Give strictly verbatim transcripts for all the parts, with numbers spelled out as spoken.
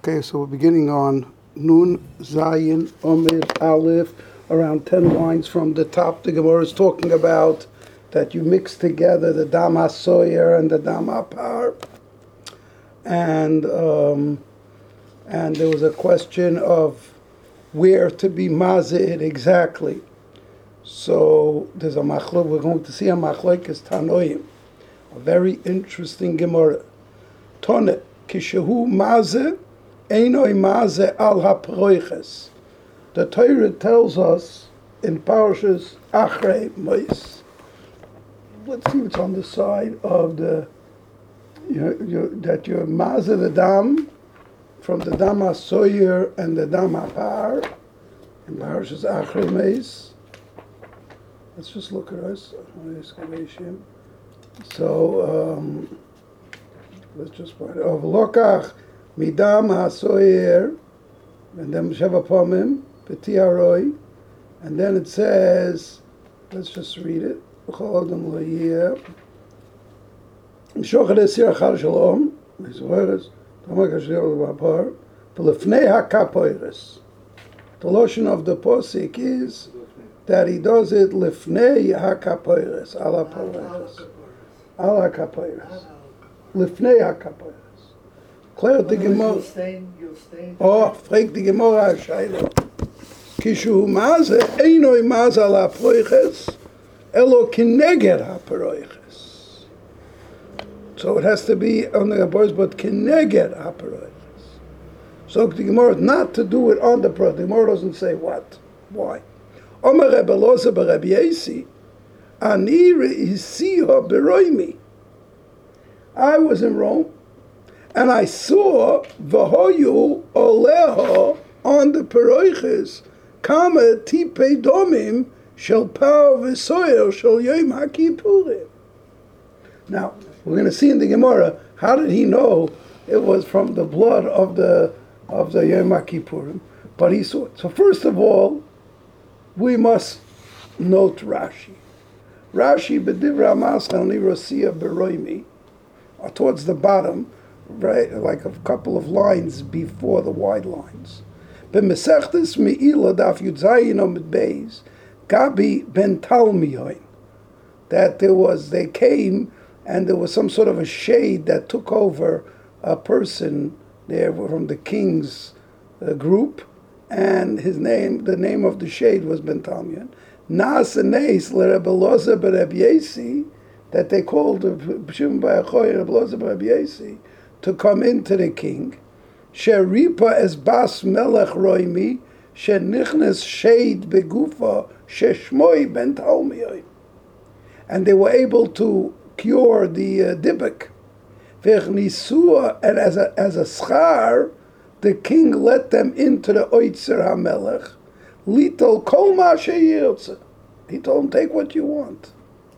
Okay, so we're beginning on Nun Zayin Omid Aleph, around ten lines from the top. The Gemara is talking about that you mix together the Dam HaSoyer and the Dam HaPar, and um, and there was a question of where to be mazid exactly. So there's a machlok. We're going to see a machlokes Tanoim, a very interesting Gemara. Tone kishehu mazeh einoi mazeh al haproiches. The Torah tells us in Parashas Achrei Mos. Let's see what's on the side of the you, you, that you're mazeh the dam from the Dam HaSoyer and the Dam HaPar in Parashas Achrei Mos. Let's just look at us. So um, let's just find it. Of Lokach Midam HaSoyer and then Sheva Pomim Peti Aroi, and then it says, let's just read it. B'choladam Loyeh Mishochet Esir Achal Shalom Mizoheres Tamak Hashir B'Apar V'Lefnei HaKapoires. The lotion of the posik is that he does it lifnei hakapoires, ala poires, ala kapoires, lifnei hakapoires. Claire the Gemara. Oh, frag the Gemara Shaila. Kishu maze einoi maze ala poires, elo kineged hapoires. So it has to be on the hapoires, but kineged hapoires. So the Gemara is not to do it on the pro. The Gemara doesn't say what, why. Omer Rebbe Loza b'Rebbe Yesi, Ani re'isiha b'roimi. I was in Rome, and I saw v'hoyu oleho on the peroiches kama tipei domim shel par v'soyer shel yom haKippurim. Now we're going to see in the Gemara how did he know it was from the blood of the of the Yom HaKippurim, but he saw it. So first of all, we must note Rashi. Rashi b'divra maschal nirasiya beroimi, or towards the bottom, right, like a couple of lines before the wide lines. B'mesechtes me'ila daf yudzayin omid beis, Gabi ben Talmiyoin, that there was, they came and there was some sort of a shade that took over a person there from the king's uh, group, and his name, the name of the shade was Ben Talmion. Nas Neis l'Rebbe Loza b'Rebbe Yesi, that they called B'Shimon bar Yochai Rebbe Loza b'Rebbe Yesi to come into the king. Sheripa es bas melech roimi, shenichnes shade begufa sheshmoi Ben Talmion, and they were able to cure the uh, dibuk. V'chnisua, and as a as a schar, the king let them into the Oitzer HaMelech. Litol kol ma sheyirtze. He told them, take what you want.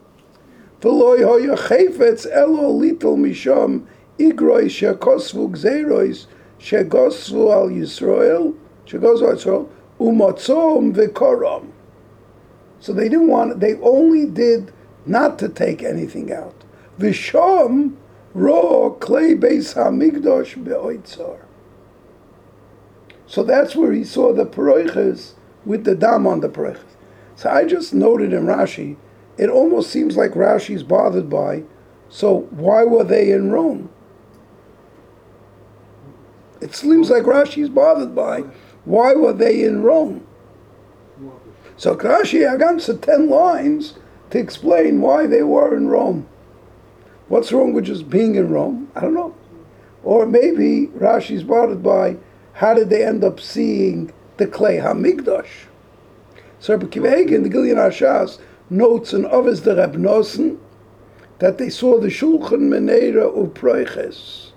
V'loi hoya chayfetz elo litol misham igroi shekosvu gzeirois shegosvu al Yisrael, shegosvu al Yisrael, umotzom v'korom. So they didn't want, they only did not to take anything out. V'sham ro klei beis hamigdosh be'oitzar. So that's where he saw the paroiches with the dam on the paroiches. So I just noted in Rashi, it almost seems like Rashi's bothered by, so why were they in Rome? It seems like Rashi's bothered by, why were they in Rome? So Rashi against ten lines to explain why they were in Rome. What's wrong with just being in Rome? I don't know. Or maybe Rashi's bothered by, how did they end up seeing the Klei HaMikdash? So Rebbe Akiva Eigen, the Gilyon HaShas, notes in Ovis the Reb Nosson that they saw the Shulchan Meneira Uproiches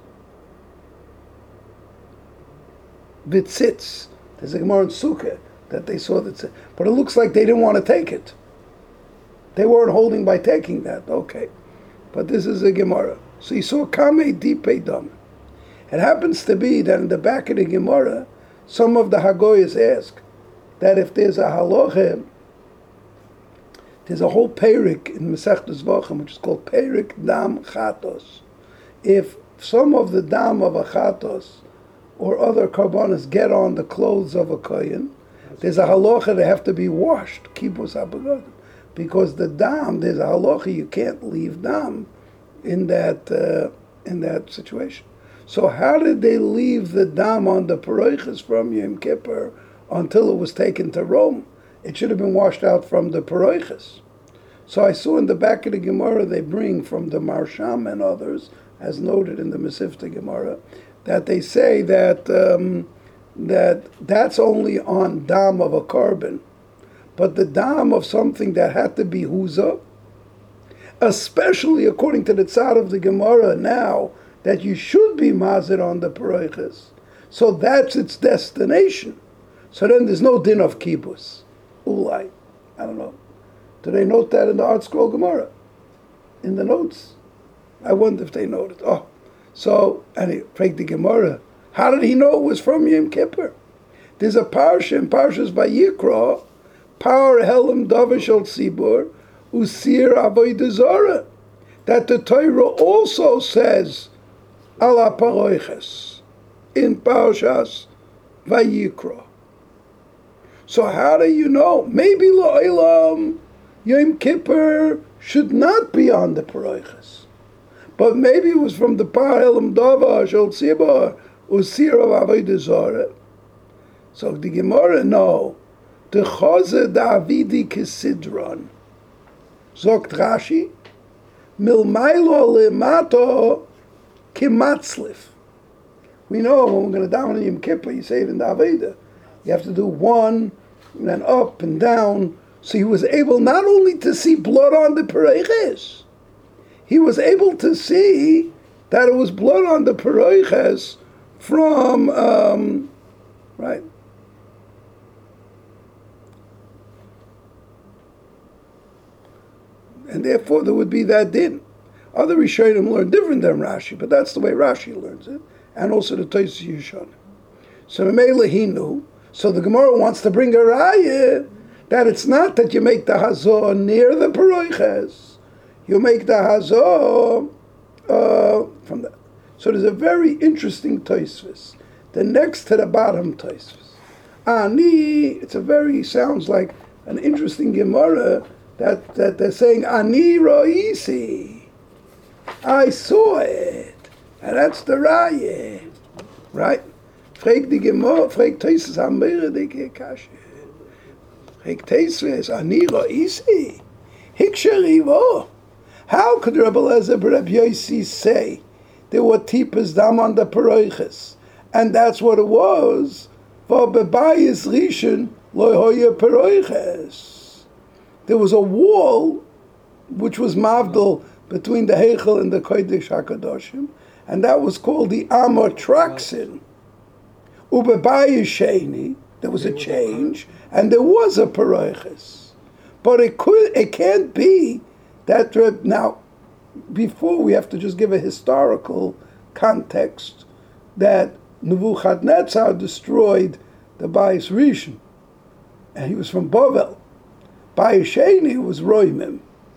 Vitzitz. There's a Gemara in Sukkah that they saw that, but it looks like they didn't want to take it. They weren't holding by taking that. Okay, but this is a Gemara. So he saw Kamei Dipei Dam. It happens to be that in the back of the Gemara, some of the Hagoyas ask that if there's a halacha, there's a whole perik in Masechtas Vachim, which is called Perik Dam Chatos. If some of the dam of a chatos or other karbanos get on the clothes of a kohen, there's a halacha they have to be washed, kibus habegadim, because the dam, there's a halacha you can't leave dam in that uh, in that situation. So how did they leave the dam on the paroiches from Yom Kippur until it was taken to Rome? It should have been washed out from the paroiches. So I saw in the back of the Gemara they bring from the Marsham and others, as noted in the Mesivta Gemara, that they say that um, that that's only on dam of a carbon, but the dam of something that had to be huza, especially according to the tzad of the Gemara now, that you should be mazir on the paroiches, so that's its destination. So then there's no din of kibbutz. Ulai, I don't know. Do they note that in the Art Scroll Gemara? In the notes? I wonder if they noted. Oh, so, and he prayed the Gemara. How did he know it was from Yom Kippur? There's a parsha in Parshas Vayikra, Par Helam Davish al Tzibur, Usir Avodah Zarah, that the Torah also says, Ala Paroiches, in Parshas Vayikra. So how do you know? Maybe Lo'elam, Yom Kippur should not be on the paroiches. But maybe it was from the Par Helam Davish al Tzibur, Usir of Avodah Zarah. So the Gemara, no. The Chazeh Davidi Kisidron. Zogt Rashi, Milmailo Lemato Kimatzlif. We know when we're going to daven in Yom Kippur, you say it in the Avodah. You have to do one, and then up and down. So he was able not only to see blood on the paroiches, he was able to see that it was blood on the paroiches from, um, right? And therefore there would be that din. Other Rishonim learn different than Rashi, but that's the way Rashi learns it, and also the Tosfos Yishon. So Memela he knew. So the Gemara wants to bring a raya that it's not that you make the hazor near the paroiches, you make the hazor uh, from the. So there's a very interesting Tosfos. The next to the bottom Tosfos. Ani, it's a very sounds like an interesting Gemara. That, that they're saying, Ani ro'isi, I saw it, and that's the raya, right? Frag die Gemara, frag Tosfos Hamere de Kashe. Frag Tosfos, Ani ro'isi, hiksherivo. How could Rabbi Eliezer ben Rabbi Yossi say there were tipas dam on the paroiches, and that's what it was? For bebayis rishon lo hoye paroiches. There was a wall which was mavdal between the Heichel and the Kodesh HaKadoshim, and that was called the Amor Traxin. Ubebayi Sheni, there was a change, and there was a paroiches. But it could, it can't be that, now, before we have to just give a historical context, that Nebuchadnezzar destroyed the Bayis Rishon, and he was from Bavel. Bayis Sheni was Roimim.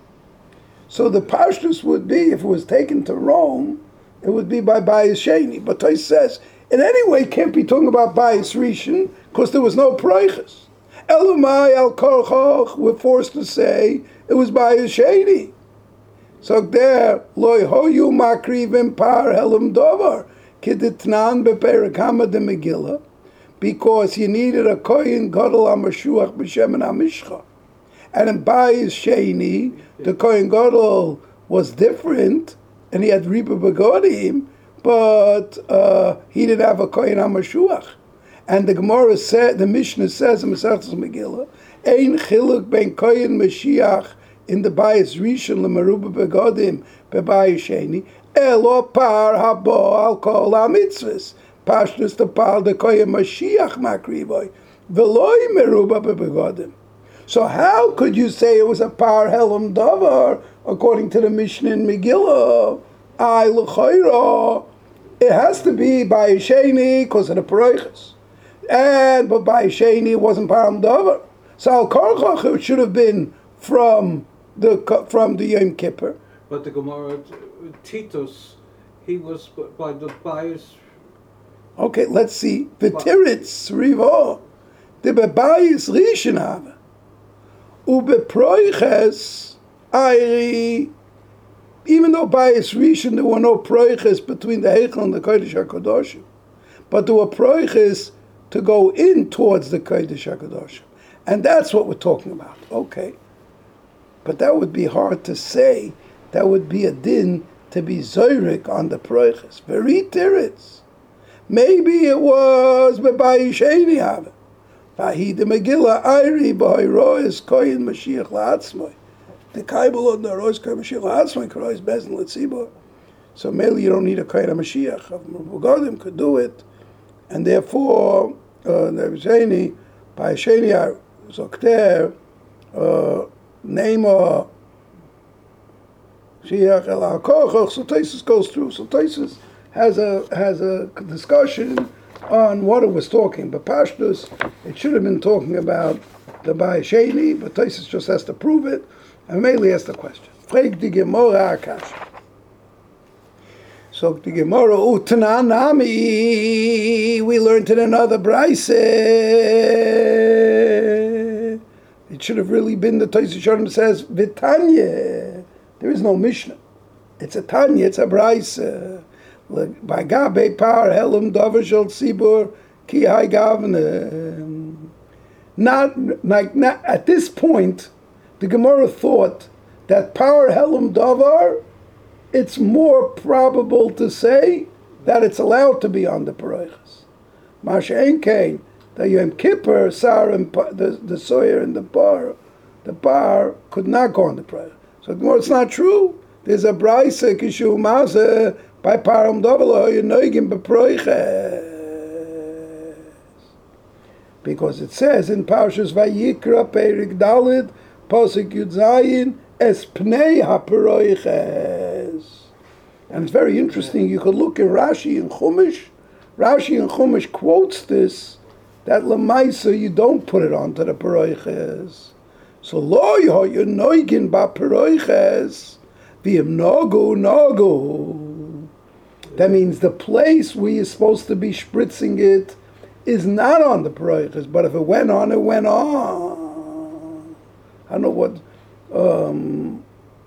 So the Pashtus would be, if it was taken to Rome, it would be by Bayis Sheni. But Tos says, in any way, can't be talking about Bayis Rishon, because there was no Paroiches. Elamai al Korchoch, we're forced to say, it was Bayis Sheni. So there, Loi hoyu makrivim par helam dovar, kiditnan beperakama de Megillah, because you needed a kohen gadol amashuach b'shem and amishcha. And in Bayis Sheni, the Kohen Gadol was different, and he had Riba Begodim, but uh, he didn't have a Kohen HaMashuach. And the Gemara said, the Mishnah says in Masechtas Megillah, Ein chiluk ben Kohen Mashiach in the Bayis Rishon leMeruba Begodim beBayis Sheni, elo par habo al kol hamitzvos, pashtus the par the Kohen Mashiach makrivoy, veloi Meruba beBegodim. So how could you say it was a par helam davar according to the Mishnah in Megillah? I l'chayra. It has to be by Sheni because of the paroiches, and but by Sheni it wasn't par helam davar. So al karchach it should have been from the from the Yom Kippur. But the Gemara Titus, he was by the bias. Okay, let's see. V'tiritz rivo the bebayis rishon have ubeproiches ayri. Even though bayis rishon there were no proiches between the heichal and the kodesh hakadoshim, but there were proiches to go in towards the kodesh hakadoshim, and that's what we're talking about. Okay, but that would be hard to say. That would be a din to be zoyrik on the proiches. Very tiritz. Maybe it was bebayis sheni have. Vahid the Megillah Ayri b'hoyrois koyin Mashiach la'atzmoi. The kaibel on the rois koyin Mashiach la'atzmoi krois bezin l'tzibor. So maybe you don't need a koyin Mashiach. Godim could do it, and therefore uh, the Sheni by Sheni Zokter Neima Mashiach el HaKochach. So Taisus goes through. So Taisus has a has a discussion on what it was talking, but Pashtus, it should have been talking about the Bayis Sheni, but Taisus just has to prove it, and mainly asks the question. Frag die Gemara Akash. So the Gemara Utananami, we learned in another Braise. It should have really been the Taisus Shalom says Vitanya. There is no Mishnah. It's a Tanya. It's a Braise. By Gabe Par Helam Dovashal Sibur Ki Hai Gavne. Not like not, at this point, the Gemara thought that Par Helam Davar, it's more probable to say that it's allowed to be on the Paraychas. Masha Enkain, the Yom Kippur, Sar and the the Sawyer and the bar, the bar could not go on the Paraychas. So the Gemara, it's not true. There's a Braise Kishu Mazeh. By param davalo you noigim beproiches, because it says in Parshas Vayikra Perik Dalid Pasuk Yud Zayin es pnei haproiches, and it's very interesting. You could look in Rashi and Chumash. Rashi and Chumash quotes this that lemaisa you don't put it onto the proiches. So lo you noigin ba proiches v'im nogu nogu. That means the place where you're supposed to be spritzing it is not on the proiches, but if it went on, it went on. I don't know what, um,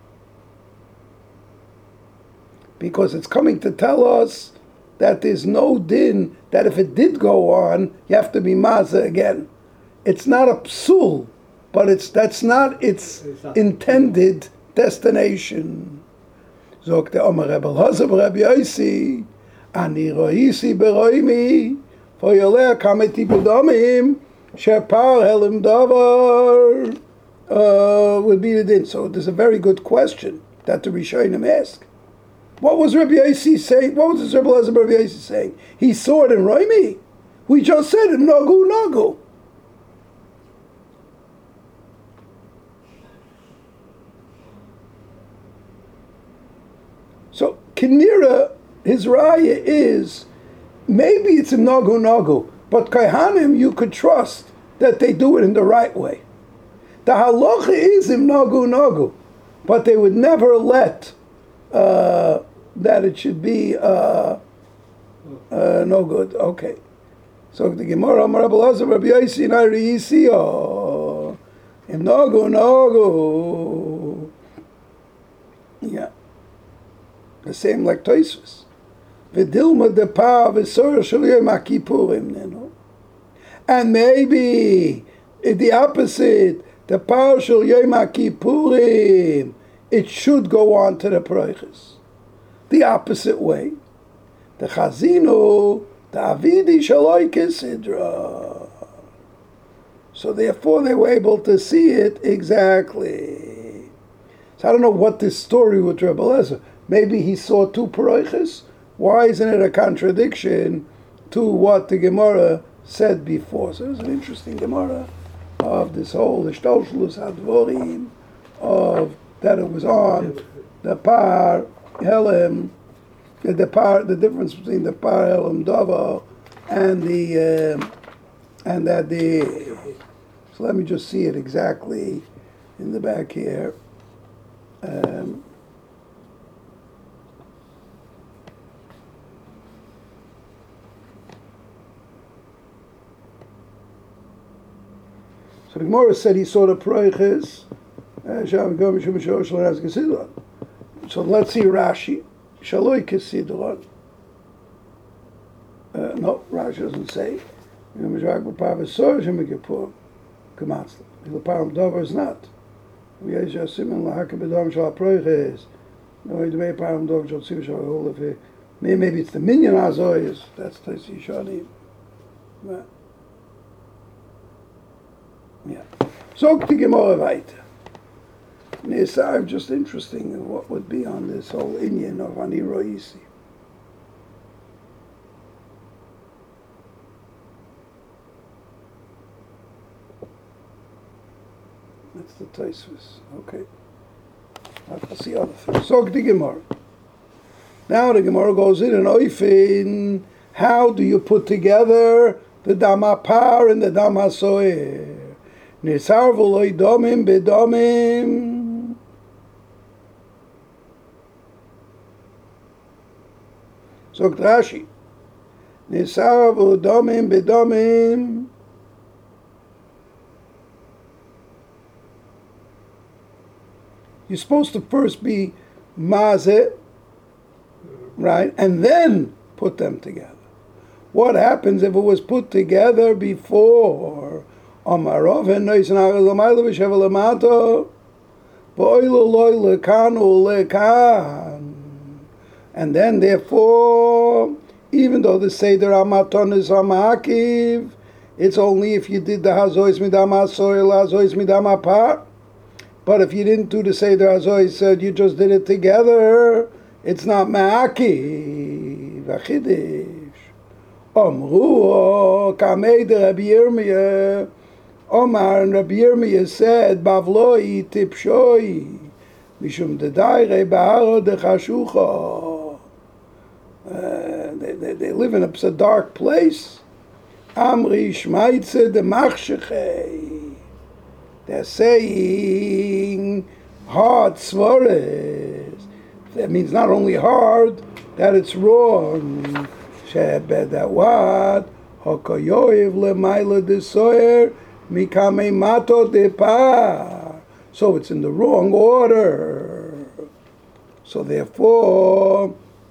because it's coming to tell us that there's no din, that if it did go on, you have to be maza again. It's not a psul, but it's that's not its intended destination. Zogt der Omer Rebbe Elazar Rebbe Yosi, Ani roisi beroimi, for yoleh kameti bedomim, shepar helim davar, would be the din. So there's a very good question that the Rishonim ask. What was Rebbe Yosi saying? What was Rebbe Elazar Rebbe Yosi saying? He saw it in Roimi. We just said it, nagu nagu. So Kinira, his raya is, maybe it's a nagu nagu, but Kaihanim you could trust that they do it in the right way. The halacha is im nagu nagu, but they would never let uh, that it should be uh, uh, no good. Okay. So the Gemara, Amar Rebbe Elazar Rebbe Yosi and Ari Yisio, im nagu nagu. Yeah. The same like Tosfos. V'dilma de pa v'sor shel Yom HaKippurim nenu. And maybe the opposite, the pa shel Yom HaKippurim, it should go on to the proiches. The opposite way. The Chazinu, the Avidi shaloi kesidra. So therefore they were able to see it exactly. So I don't know what this story with Rebbe Elazar. Maybe he saw two paroiches. Why isn't it a contradiction to what the Gemara said before? So it's an interesting Gemara of this whole Ishtalshlus Hadvorim, of that it was on the par Helem, the par, the difference between the par Helem Dava and the um, and that the. So let me just see it exactly in the back here. Um, So the Gemara said he saw the Proiches. So let's see Rashi. Shaloi Kesidron. Uh, no, Rashi doesn't say. The Param Dover is not. We have just similar lahaka bedam shal proiches. No, the way Param Dover shal sim shal hold of it. Maybe it's the minion azoyes. That's the Shani. Yeah. So the Gemara weiter. Nisar, just interesting. What would be on this whole Inyan of Ani Roisi? That's the Taisvis. Okay. I'll see other things. So the Gemara. Now the Gemara goes in and oifin. How do you put together the Damapar and the Damasoer? Nisar v'loi domim bedomim. So Rashi. Nisar v'loi domim bedomim. You're supposed to first be mazeh, right, and then put them together. What happens if it was put together before? Amarov and and then therefore, even though the Seder Amaton is Amakiv, it's only if you did the Hazois Midam Asoil, Hazois Midam Apar. But if you didn't do the Seder Hazois, said you just did it together, it's not Ma'aki. Vachidish. Omru, Kamei de Rabbi Yirmiyah. Omar and Rabbi Yirmiyah said, Bavloi tipshoi. Mishum de Daire Baharo de Chashucha. They they live in a, a dark place. Amri Shmaitze de Machshechei. They're saying hard svores. That means not only hard, that it's wrong. Shebed that what? Hokoyoiv lemaila desoyer mikame mato depar. So it's in the wrong order. So therefore,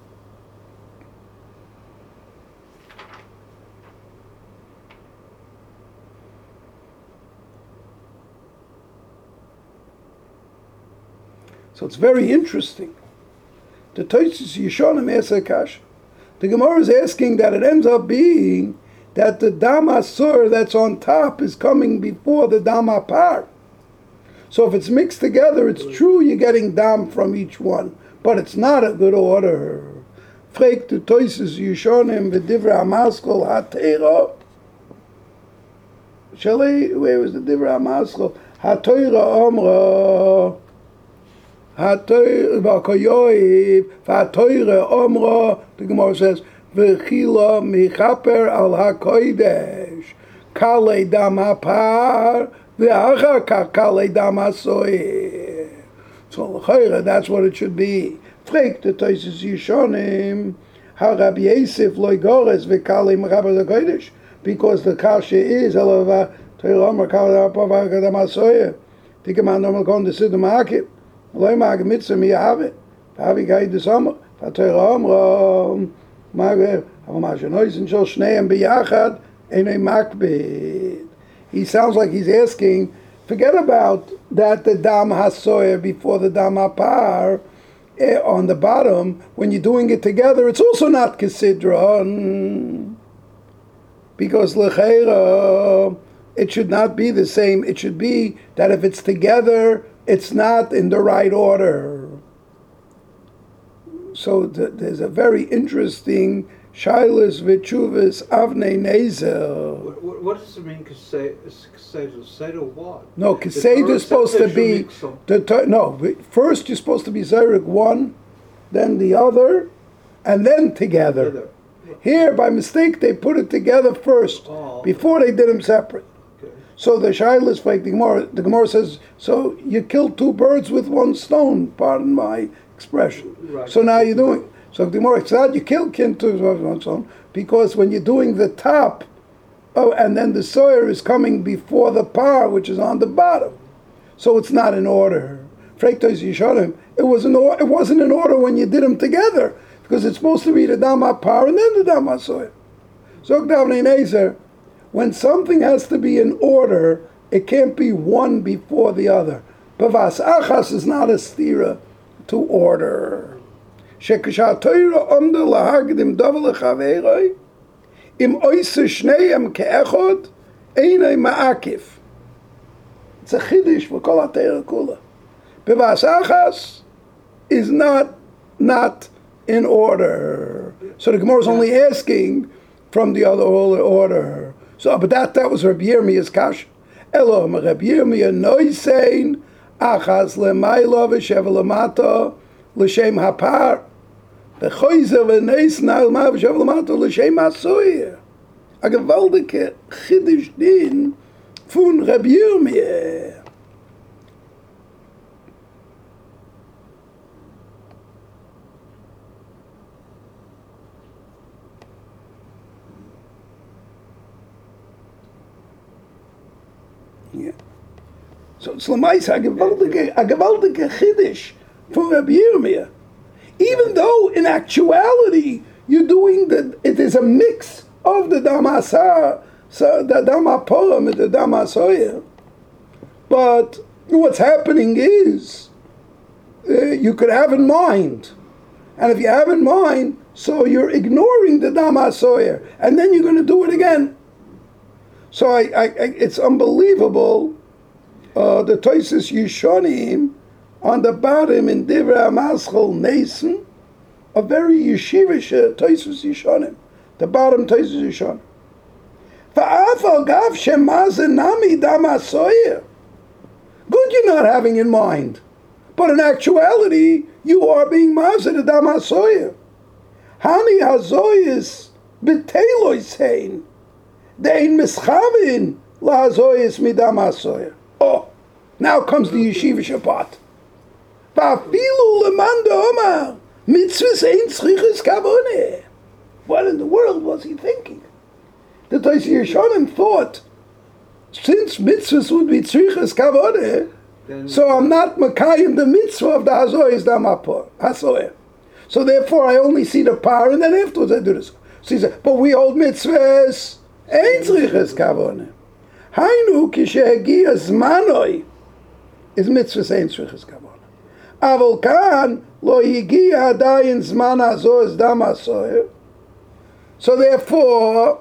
So it's very interesting. The Tosis Yishonim Esakash. The Gemara is asking that it ends up being that the Dama Sur that's on top is coming before the Dama Par. So if it's mixed together, it's true you're getting Dam from each one, but it's not a good order. Frek the Tosis Yishonim v'divra Amaskol HaTeira. Shali, where was the Divra Amaskol? HaTeira Omra. The Gemara says, "V'chila michaper al hakodesh kale damapar v'achar kale damasoy." So that's what it should be. Frek the Tosis Yishonim, how Rabbi Yosef loy gores v'kale michaper hakodesh, because the kasha is alava Torah Omer kale damapar damasoy. Think about normal going to sit the market. Loy mag mitzvah mi have it. Havi gay the summer. Vatayra amra mag aber ma shnoisen shol shneim biyachad enay makbid. He sounds like he's asking, forget about that the dam hasoyer before the dam apar eh, on the bottom. When you're doing it together, it's also not kisidron, because lecheira it should not be the same. It should be that if it's together, it's not in the right order. So th- there's a very interesting Shailas V'Chuvas Avnei Nezer. What, what, what does it mean, Keseder? Keseder what? No, Keseder is supposed to be... The ter- no, first you're supposed to be Zerek one, then the other, and then together. together. Here, by mistake, they put it together first, oh. before they did them separate. So the Shailas, like the Gemara, the Gemara says, so you killed two birds with one stone, pardon my expression. Right. So now you're doing, so the Gemara says, you killed two birds with one stone, because when you're doing the top Oh, and then the soyer is coming before the par, which is on the bottom. So it's not in order. Frektois Yishonim, it was in or, it wasn't in order when you did them together, because it's supposed to be the dama par and then the dama soyer. Zog Davnei Nezer, when something has to be in order, it can't be one before the other. Bavas achas is not a stira to order. Shekasha Torah omda lahagdim davar lechaveroi, im oise shneim ke'echod, einay ma'akif. It's a chiddush for kol ha-Torah kula. Bavas achas is not not in order. So the Gemara is only asking from the other order. So, but that that was Rabbi Yirmiyah's kash. Elo Rabbi Yirmiyah noisein achas lemaylo v'sheva lamata l'shem hapar v'choyzer v'neis na'alma v'sheva lamata l'shem ha'soyer. A gewaltige chiddush din von Rabbi Yirmiyah. Yeah. So it's lamaisa a gewaltige a gewaltige chiddush from Rabbi Yirmiyah. Even though in actuality you're doing the, it is a mix of the damasa, so the damapolam and the damasoya. But what's happening is uh, you could have in mind, and if you have in mind, so you're ignoring the damasoya, and then you're going to do it again. So I, I, I, it's unbelievable. Uh, the Toises Yishonim on the bottom in Divrei Hamaschal Nason, a very yeshivish uh, Toises Yishonim. The bottom Toises Yishonim. Va'afal gav shemazenami damasoyer. Good, you're not having in mind, but in actuality, you are being mazed the damasoyer. Hani hazoyis b'teiloisein. Dein mischavin lahazoyis midamasoyer. Oh, now comes the yeshivish part. Va'afilu lemanda omar mitzvahs ein tzrichas kavoneh. What in the world was he thinking? The Tosis Yishonim thought, since mitzvahs would be tzrichas kavoneh, so I'm not makayim the mitzvah of the hazoyis damapor hasoyer. So therefore, I only see the par, and then afterwards I do this. So he said, but we hold mitzvahs ein tzrichas kavoneh. Hainu kishehagia zmanoi is mitzvahs ein tzrichas kavoneh. Avol kan lo higia adayin zman hazoyis damasoyer. So therefore,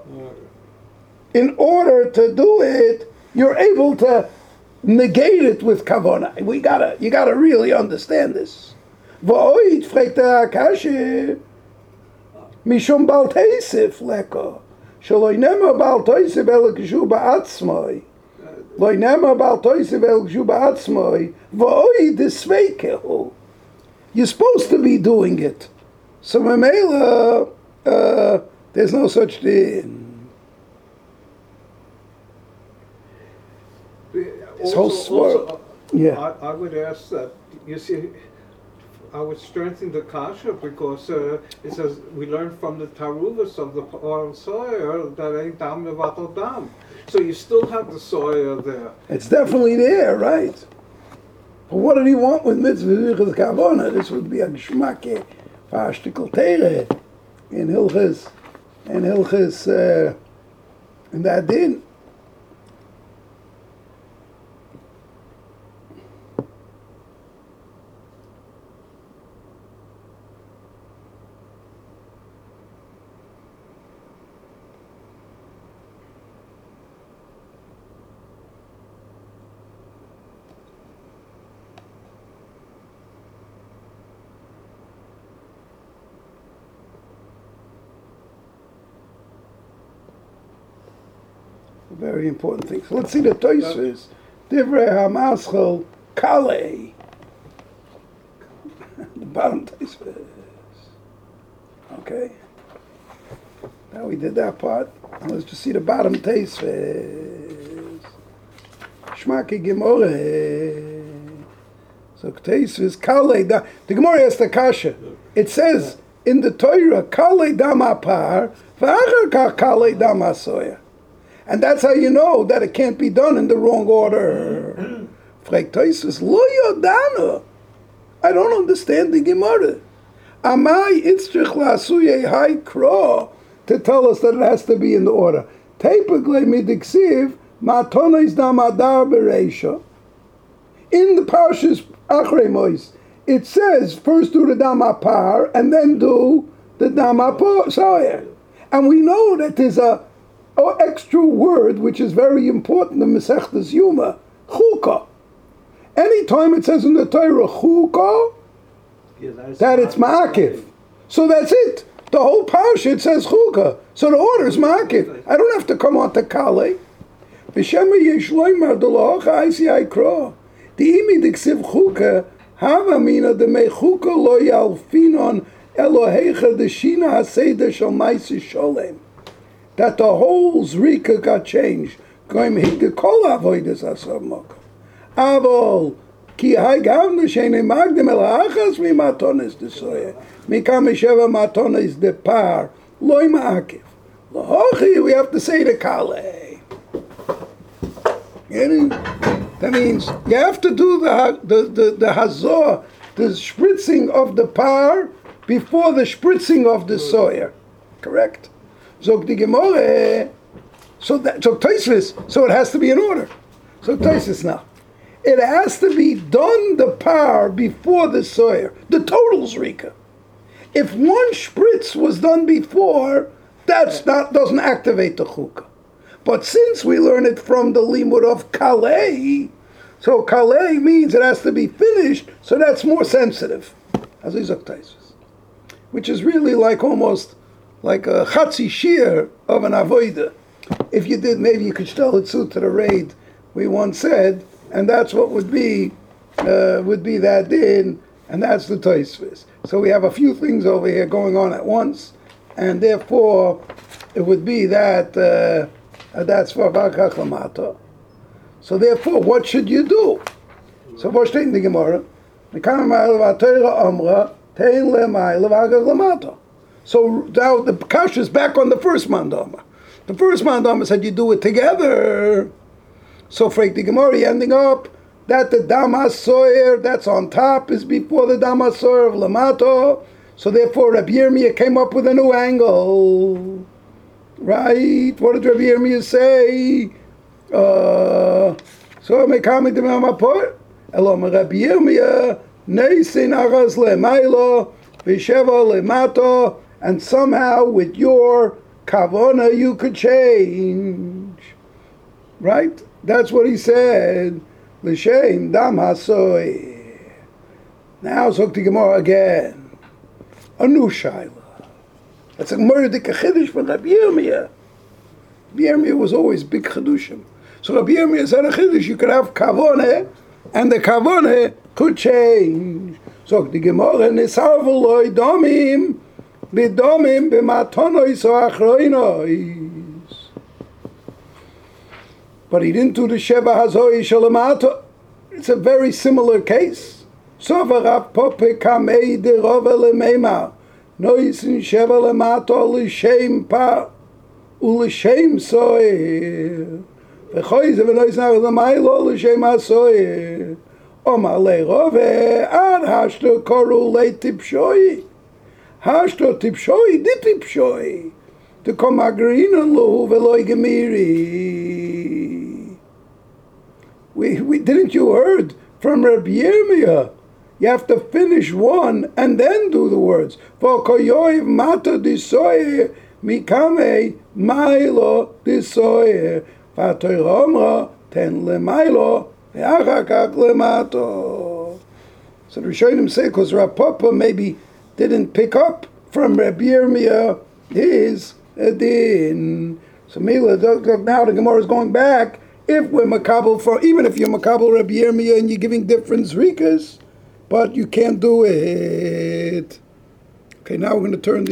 in order to do it, you're able to negate it with kavona. We gotta, you gotta really understand this. V'oid frekta akashi mishum bal teisif leko shaloi nema bal teisif el kshu ba'atzmoi loi nema bal teisif el kshu ba'atzmoi v'oid isveikehu. You're supposed to be doing it. So Mamela, uh, there's no such thing. This whole swirl. Also, yeah. I, I would ask that, you see, I would strengthen the kasha because uh, it says we learn from the taruvas of the oil soil that ain't dam levato dam. So you still have the soil there. It's definitely there, right? But what did he want with mitzvah zrichas kavona? This would be a geshmake fashtikal tere in Hilchis, in Hilchis, uh, in that din. Very important thing. So let's see the Toisves. Divrei Hamaschal Kale. The bottom Toisves. Okay. Now we did that part. Now let's just see the bottom Toisves. Shmaki Gemore. So Toisves Kale. The Gemara has the kasha. It says in the Torah Kale Damapar, V'achar Kale Damasoya. And that's how you know that it can't be done in the wrong order. Fragt Tosfos, lo yodana. I don't understand the Gemara. Amai itzrich la'asuye hai kro, to tell us that it has to be in the order. Typically midiksiv matonis dam adar bereisha. In the Parshas Achrei Mos, it says first do the dam apar and then do the dam soyer. And we know that there's a, a extra word which is very important in Masechtas Yuma, chukah. Anytime it says in the Torah chukah, yeah, that it's ma'akiv. So that's it. The whole parsha it says chukah. So the order is ma'akiv. I don't have to come on to kale. V'shema yesh loymar d'lo'acha aisi aikra. Di'imi diksiv chukah hava mina demei chukah lo yalfinon Elohecha deshina haseder shel ma'aser sholem. That the whole zrika got changed. Goim higge kol avodas asamok. Avol ki hay gavne shene magdem el achas mi matones de soye. Mi kam sheva matones de par loy ma'akev. Lochi we have to say the kale. That means you have to do the the the, the hazor, the spritzing of the par before the spritzing of the soyer. Correct? Zog the Gemara. So that so Tosfos, so it has to be in order. So Tosfos now. It has to be done the par before the soyer. The total zrika. If one spritz was done before, that's not doesn't activate the chukah. But since we learn it from the limud of kalei, so kalei means it has to be finished, so that's more sensitive. As is Tosfos, which is really like almost like a chatzi shir of an avoida. If you did, maybe you could tell it to the raid we once said. And that's what would be uh, would be that din, and that's the Tosfos. So we have a few things over here going on at once, and therefore it would be that uh, that's for Vakach Lamata. So therefore, what should you do? So what's in the Gemara? So now the kasha is back on the first mandama. The first mandama said you do it together. So for the Gemara ending up that the Damas Soyer that's on top is before the Damas Soyer of Lamato. So therefore Rabbi Yirmiyah came up with a new angle. Right? What did Rabbi Yirmiyah say? Uh, so Mekami Demamapor Elom Rabbi Yirmiyah Neisin Aras Lemailo Visheva Lemato, and somehow with your kavona you could change. Right? That's what he said. L'shem dam hasoy. Now so the Gemara again. A new shaila. That's a murdik chiddush for Rabbi Yirmiyah. Rabbi Yirmiyah was always big chidushim. So Rabbi Yirmiyah said a chiddush you could have kavone, and the kavone could change. So the Gemara nisarvu loy domim bidomim b'matonois o achroinois. But he didn't do the Sheva Hazoi Shalamato. It's a very similar case. Sovarav Pope Kamei de Rove Lemeima. Noisin Sheva Lamato L'Shem Pa U'L'Shem Soir. V'choiz v'noisnar L'Mailo L'Shem HaSoir. Omar Le Rove Ad Hashto Koru Le Tipshoi. Hashto Tipshoi Di Tipshoi. To come agrinon Lu V'Loi Gemiri. We, we didn't you heard from Rabbi Yirmiyah? You have to finish one and then do the words. For koyoiv mato disoyer mikame mailo disoyer vatoyromra ten lemailo ve'achakak lemato. So the Rishonim say because Rav Papa maybe didn't pick up from Rabbi Yirmiyah his din. So Mila now the Gemara is going back. If we're makabel for, even if you're makabel Rabbi Yirmiyah and you're giving different zrikas, but you can't do it. Okay, now we're going to turn the